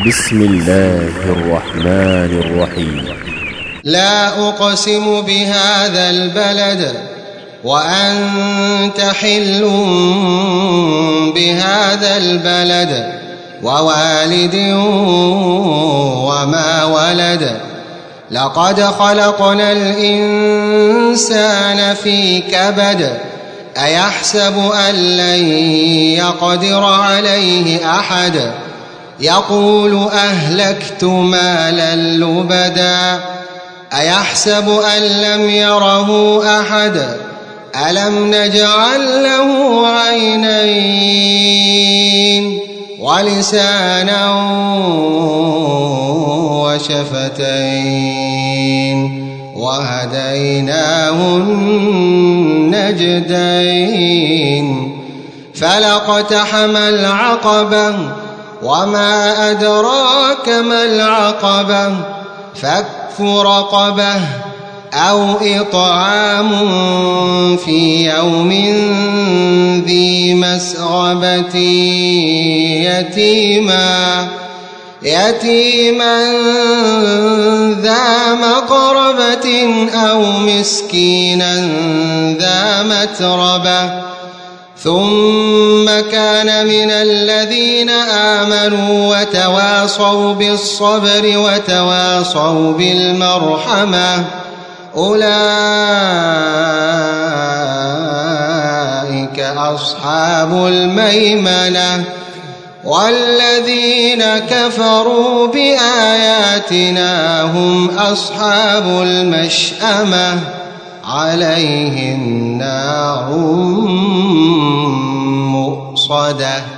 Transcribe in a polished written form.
بسم الله الرحمن الرحيم. لا أقسم بهذا البلد وأنت حل بهذا البلد ووالد وما ولد لقد خلقنا الإنسان في كبد أيحسب أن لن يقدر عليه أحد يقول أهلكت مالا لبدا أيحسب أن لم يره أحد ألم نجعل له عينين ولسانا وشفتين وهديناه النجدين فلاقتحم العقبة وما أدراك ما العقبة فك رقبة أو إطعام في يوم ذي مسغبة يتيما ذا مقربة أو مسكينا ذا متربة ثم كان من الذين آمنوا وتواصوا بالصبر وتواصوا بالمرحمة أولئك أصحاب الميمنة والذين كفروا بآياتنا هم أصحاب المشأمة عليهم نار مؤصدة.